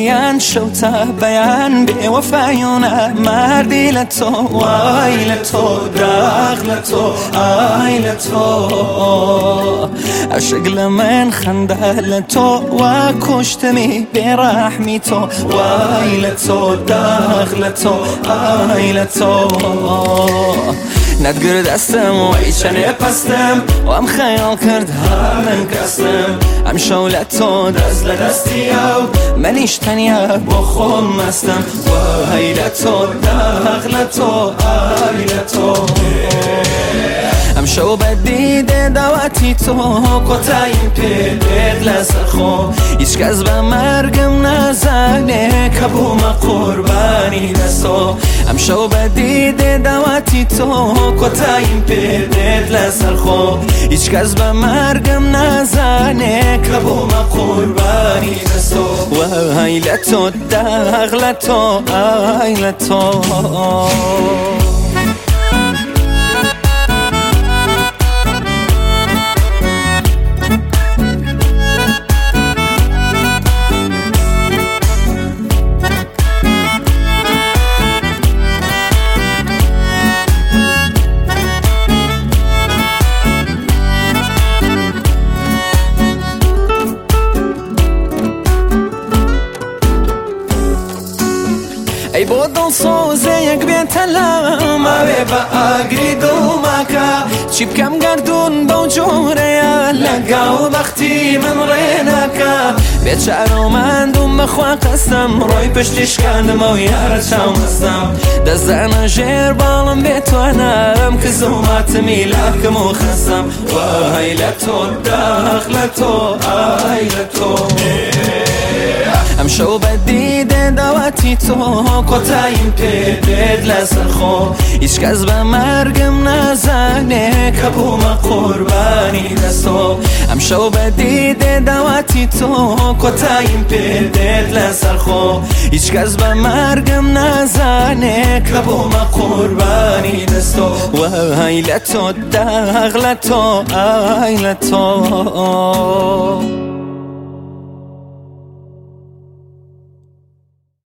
بیان شوتا بیان به وفایونه مردی لتو وای لتو داغ لتو آی لتو عشق لمن خنده لتو و کشتمی برحمی تو وای لتو داغ لتو آی لتو ندگر دستم و ایچنه پستم و ام خیال کرد من کستم ام شولتو دست لدستی او منیش تنیا با خود مستم وای لتو داغ لتو آی لتو ام شو بدیده دواتی تو قطعیم پیدت لسر خو هیچ کس به مرگم نزنه که بوم قربانی دستو ام شو بدیده دواتی تو قطعیم پیدت لسر خو هیچ کس به مرگم نزنه که بوم قربانی دستو وای لتو داغ لتو آی لتو ای بودن سوزه یک بیت لام اوه با آگری دوماکا چی بکم گردون با جوره لگاو وقتی من ریناکا بیچارو من دوم خواه قستم روی پشتش کندم و یار چاو مستم دزدن جیر بالم بیتوانم که زومات میلاکم و خستم وای لتو داغ لتو آی لتو ام شو بدیده دواتی تو قطعیم پیدت لسر خو هیچ کس به مرگم نزنه که بوم قربانی دستو ام شو بدیده دواتی تو قطعیم پیدت لسر خو هیچ کس به مرگم نزنه که بوم قربانی دستو وای لتو داغ لتو آی لتو